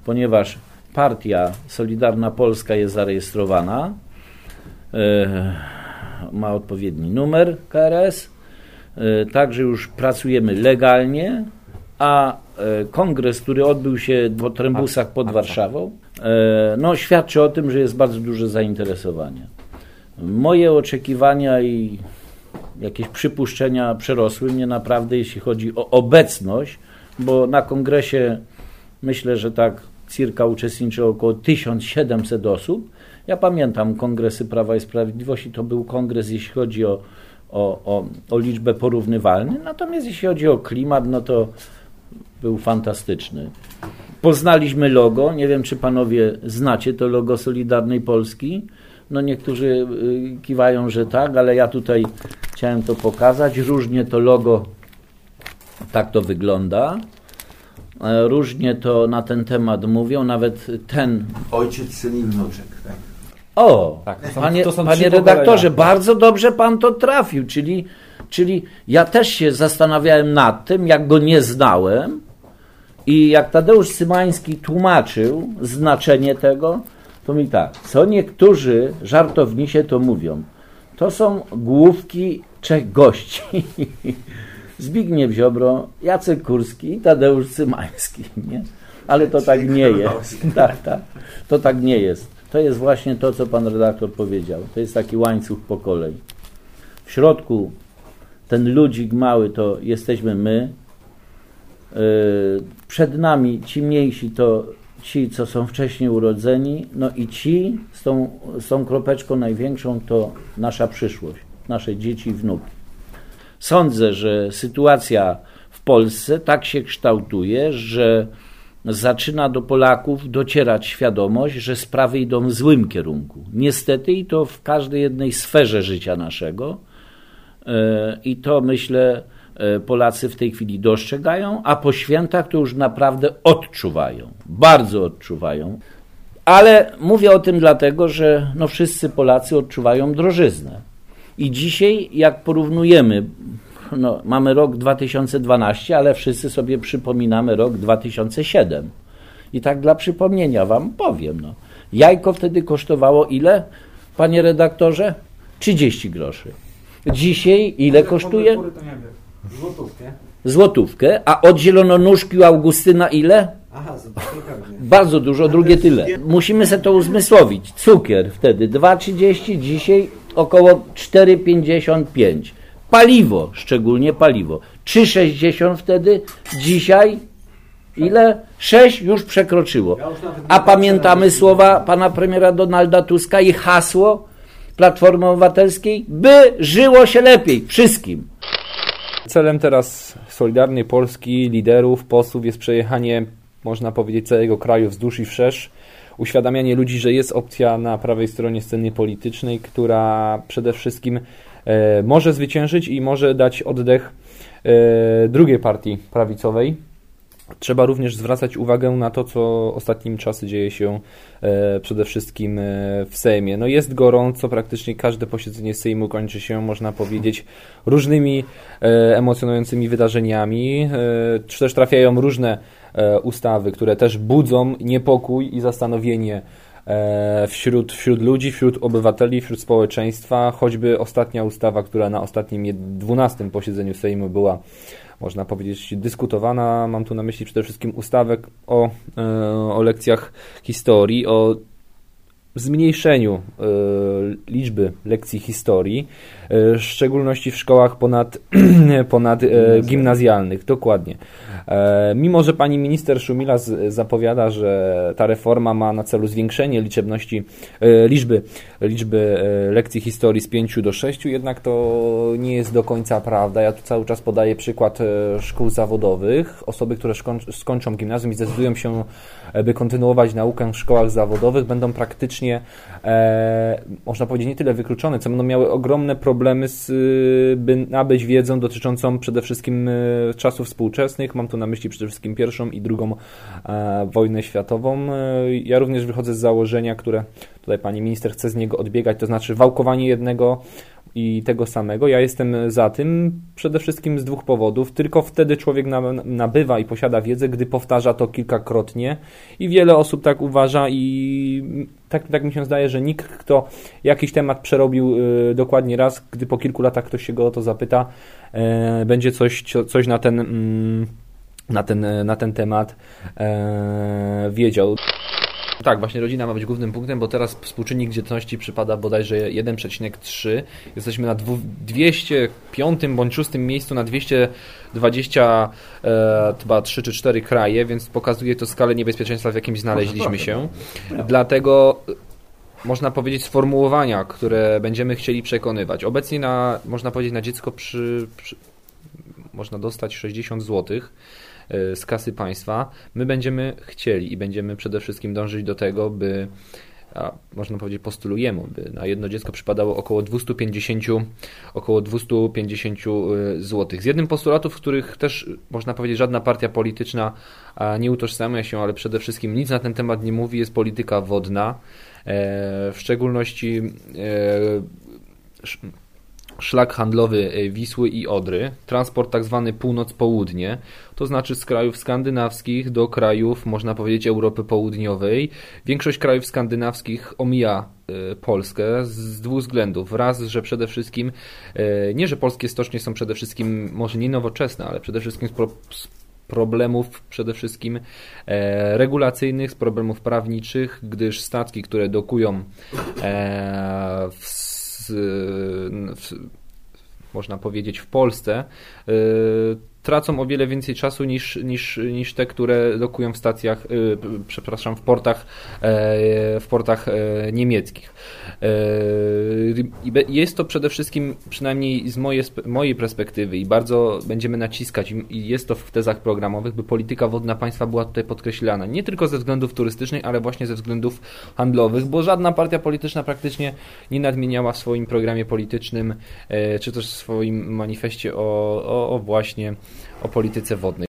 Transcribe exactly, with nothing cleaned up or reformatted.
ponieważ partia Solidarna Polska jest zarejestrowana, ma odpowiedni numer K R S, także już pracujemy legalnie, a kongres, który odbył się w Otrębusach pod Warszawą, no, świadczy o tym, że jest bardzo duże zainteresowanie. Moje oczekiwania i jakieś przypuszczenia przerosły mnie naprawdę, jeśli chodzi o obecność, bo na kongresie myślę, że tak cirka uczestniczy około tysiąc siedemset osób. Ja pamiętam kongresy Prawa i Sprawiedliwości, to był kongres, jeśli chodzi o, o, o, o liczbę porównywalną, natomiast jeśli chodzi o klimat, no to był fantastyczny. Poznaliśmy logo, nie wiem, czy panowie znacie to logo Solidarnej Polski. No niektórzy kiwają, że tak, ale ja tutaj chciałem to pokazać. Różnie to logo, tak to wygląda. Różnie to na ten temat mówią, nawet ten... Ojciec, syn i wnuczek, tak? O, tak, to są, panie, to są panie redaktorze, bardzo dobrze pan to trafił, czyli, czyli ja też się zastanawiałem nad tym, jak go nie znałem i jak Tadeusz Cymański tłumaczył znaczenie tego, to mi tak, co niektórzy żartownisie to mówią, to są główki trzech gości. Zbigniew Ziobro, Jacek Kurski i Tadeusz Cymański, nie? Ale to tak nie jest. Tak, tak. To tak nie jest. To jest właśnie to, co pan redaktor powiedział. To jest taki łańcuch pokoleń. W środku ten ludzik mały to jesteśmy my. Przed nami ci mniejsi to ci, co są wcześniej urodzeni, no i ci z tą, z tą kropeczką największą to nasza przyszłość, nasze dzieci i wnuki. Sądzę, że sytuacja w Polsce tak się kształtuje, że zaczyna do Polaków docierać świadomość, że sprawy idą w złym kierunku. Niestety i to w każdej jednej sferze życia naszego. I to, myślę, Polacy w tej chwili dostrzegają, a po świętach to już naprawdę odczuwają. Bardzo odczuwają. Ale mówię o tym dlatego, że no wszyscy Polacy odczuwają drożyznę. I dzisiaj, jak porównujemy, no, mamy rok dwa tysiące dwunasty, ale wszyscy sobie przypominamy rok dwa tysiące siódmy. I tak dla przypomnienia wam powiem. No. Jajko wtedy kosztowało ile, panie redaktorze? trzydzieści groszy. Dzisiaj ile kosztuje? Złotówkę. Złotówkę. A od zielononóżki u Augustyna ile? Aha, bardzo dużo, drugie tyle. Musimy sobie to uzmysłowić. Cukier wtedy dwa trzydzieści, dzisiaj około cztery pięćdziesiąt pięć. Paliwo, szczególnie paliwo. trzy sześćdziesiąt wtedy, dzisiaj ile? sześć już przekroczyło. A pamiętamy słowa pana premiera Donalda Tuska i hasło Platformy Obywatelskiej, by żyło się lepiej wszystkim. Celem teraz Solidarnej Polski, liderów, posłów jest przejechanie, można powiedzieć, całego kraju wzdłuż i wszerz, uświadamianie ludzi, że jest opcja na prawej stronie sceny politycznej, która przede wszystkim e, może zwyciężyć i może dać oddech e, drugiej partii prawicowej. Trzeba również zwracać uwagę na to, co ostatnimi czasy dzieje się e, przede wszystkim e, w Sejmie. No jest gorąco, praktycznie każde posiedzenie Sejmu kończy się, można powiedzieć, różnymi e, emocjonującymi wydarzeniami, e, czy też trafiają różne e, ustawy, które też budzą niepokój i zastanowienie e, wśród, wśród ludzi, wśród obywateli, wśród społeczeństwa. Choćby ostatnia ustawa, która na ostatnim dwunastym posiedzeniu Sejmu była, można powiedzieć, dyskutowana. Mam tu na myśli przede wszystkim ustawę o, o lekcjach historii, o zmniejszeniu e, liczby lekcji historii, e, w szczególności w szkołach ponad, ponad e, gimnazjalnych. Dokładnie. E, mimo że pani minister Szumila z, zapowiada, że ta reforma ma na celu zwiększenie liczebności, e, liczby, liczby e, lekcji historii z pięciu do sześciu, jednak to nie jest do końca prawda. Ja tu cały czas podaję przykład e, szkół zawodowych. Osoby, które szkoń, skończą gimnazjum i zdecydują się, by kontynuować naukę w szkołach zawodowych, będą praktycznie E, można powiedzieć, nie tyle wykluczone, co będą miały ogromne problemy, z, by nabyć wiedzę dotyczącą przede wszystkim e, czasów współczesnych. Mam tu na myśli przede wszystkim pierwszą i drugą e, wojnę światową. E, ja również wychodzę z założenia, które tutaj pani minister chce z niego odbiegać, to znaczy wałkowanie jednego i tego samego. Ja jestem za tym przede wszystkim z dwóch powodów. Tylko wtedy człowiek nabywa i posiada wiedzę, gdy powtarza to kilkakrotnie i wiele osób tak uważa i tak, tak mi się zdaje, że nikt, kto jakiś temat przerobił y, dokładnie raz, gdy po kilku latach ktoś się go o to zapyta, y, będzie coś, coś na ten, y, na ten, na ten temat y, wiedział. Tak, właśnie rodzina ma być głównym punktem, bo teraz współczynnik dzietności przypada bodajże jeden przecinek trzy. Jesteśmy na dwieście piątym bądź szóstym miejscu na dwieście dwadzieścia e, chyba trzy czy cztery kraje, więc pokazuje to skalę niebezpieczeństwa, w jakim znaleźliśmy się. Dlatego można powiedzieć sformułowania, które będziemy chcieli przekonywać. Obecnie na, można powiedzieć, na dziecko przy, przy, można dostać sześćdziesiąt złotych z kasy państwa. My będziemy chcieli i będziemy przede wszystkim dążyć do tego, by, a można powiedzieć postulujemy, by na jedno dziecko przypadało około dwieście pięćdziesiąt, około dwieście pięćdziesiąt złotych. Z jednym postulatów, w których też można powiedzieć żadna partia polityczna nie utożsamia się, ale przede wszystkim nic na ten temat nie mówi, jest polityka wodna. W szczególności szlak handlowy Wisły i Odry, transport tak zwany północ-południe, to znaczy z krajów skandynawskich do krajów, można powiedzieć, Europy Południowej. Większość krajów skandynawskich omija Polskę z dwóch względów. Raz, że przede wszystkim, nie, że polskie stocznie są przede wszystkim może nie nowoczesne, ale przede wszystkim z, pro, z problemów przede wszystkim e, regulacyjnych, z problemów prawniczych, gdyż statki, które dokują e, w W, można powiedzieć w Polsce, yy, tracą o wiele więcej czasu niż, niż, niż te, które dokują w stacjach, yy, przepraszam, w portach, yy, w portach yy, niemieckich. Yy, jest to przede wszystkim, przynajmniej z mojej, mojej perspektywy, i bardzo będziemy naciskać, i jest to w tezach programowych, by polityka wodna państwa była tutaj podkreślana. Nie tylko ze względów turystycznych, ale właśnie ze względów handlowych, bo żadna partia polityczna praktycznie nie nadmieniała w swoim programie politycznym, yy, czy też w swoim manifestie o, o, o właśnie o polityce wodnej.